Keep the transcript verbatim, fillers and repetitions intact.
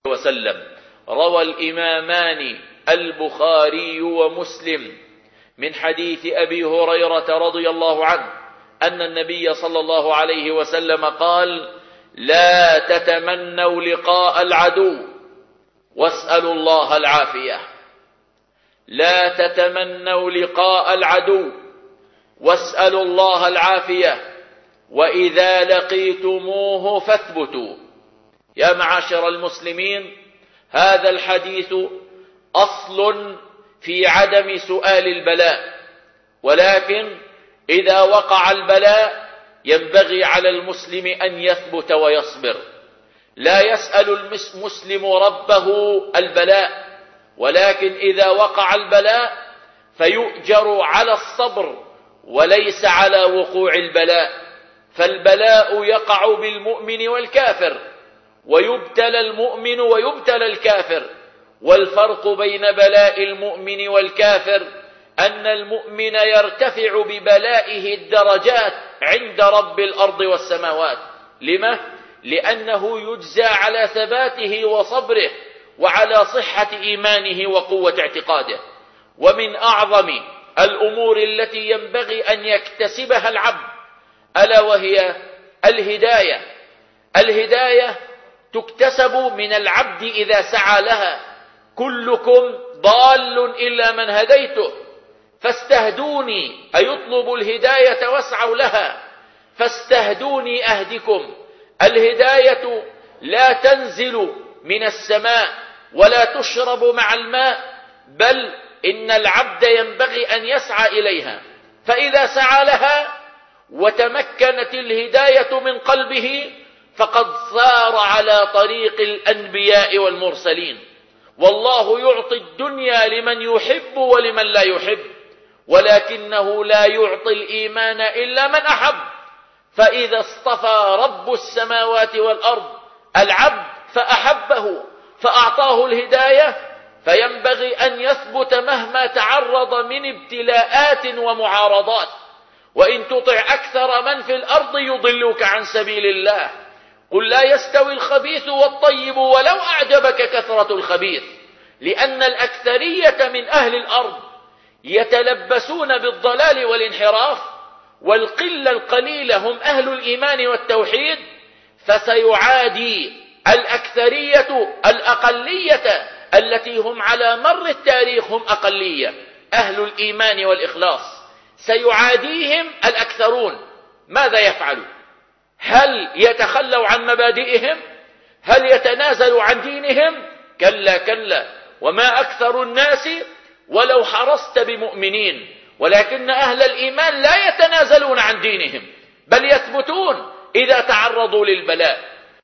وسلم. روى الإمامان البخاري ومسلم من حديث أبي هريرة رضي الله عنه أن النبي صلى الله عليه وسلم قال: لا تتمنوا لقاء العدو واسألوا الله العافية. لا تتمنوا لقاء العدو واسألوا الله العافية، وإذا لقيتموه فاثبتوا. يا معاشر المسلمين، هذا الحديث أصل في عدم سؤال البلاء، ولكن إذا وقع البلاء ينبغي على المسلم أن يثبت ويصبر. لا يسأل المسلم ربه البلاء، ولكن إذا وقع البلاء فيؤجر على الصبر وليس على وقوع البلاء. فالبلاء يقع بالمؤمن والكافر، ويبتلى المؤمن ويبتلى الكافر. والفرق بين بلاء المؤمن والكافر أن المؤمن يرتفع ببلائه الدرجات عند رب الأرض والسماوات. لما؟ لأنه يجزى على ثباته وصبره وعلى صحة إيمانه وقوة اعتقاده. ومن أعظم الأمور التي ينبغي أن يكتسبها العبد ألا وهي الهداية. الهداية تكتسب من العبد إذا سعى لها. كلكم ضال إلا من هديته فاستهدوني، أيطلب الهداية واسعوا لها، فاستهدوني أهدكم. الهداية لا تنزل من السماء ولا تشرب مع الماء، بل إن العبد ينبغي أن يسعى إليها. فإذا سعى لها وتمكنت الهداية من قلبه فقد صار على طريق الأنبياء والمرسلين. والله يعطي الدنيا لمن يحب ولمن لا يحب، ولكنه لا يعطي الإيمان إلا من أحب. فإذا اصطفى رب السماوات والأرض العبد فأحبه فأعطاه الهداية، فينبغي أن يثبت مهما تعرض من ابتلاءات ومعارضات. وإن تطع أكثر من في الأرض يضلوك عن سبيل الله. قل لا يستوي الخبيث والطيب ولو أعجبك كثرة الخبيث، لأن الأكثرية من أهل الأرض يتلبسون بالضلال والانحراف، والقلة القليلة هم أهل الإيمان والتوحيد. فسيعادي الأكثرية الأقلية التي هم على مر التاريخ هم أقلية، أهل الإيمان والإخلاص. سيعاديهم الأكثرون. ماذا يفعلوا؟ هل يتخلوا عن مبادئهم؟ هل يتنازلوا عن دينهم؟ كلا كلا، وما أكثر الناس ولو حرصت بمؤمنين. ولكن أهل الإيمان لا يتنازلون عن دينهم، بل يثبتون إذا تعرضوا للبلاء.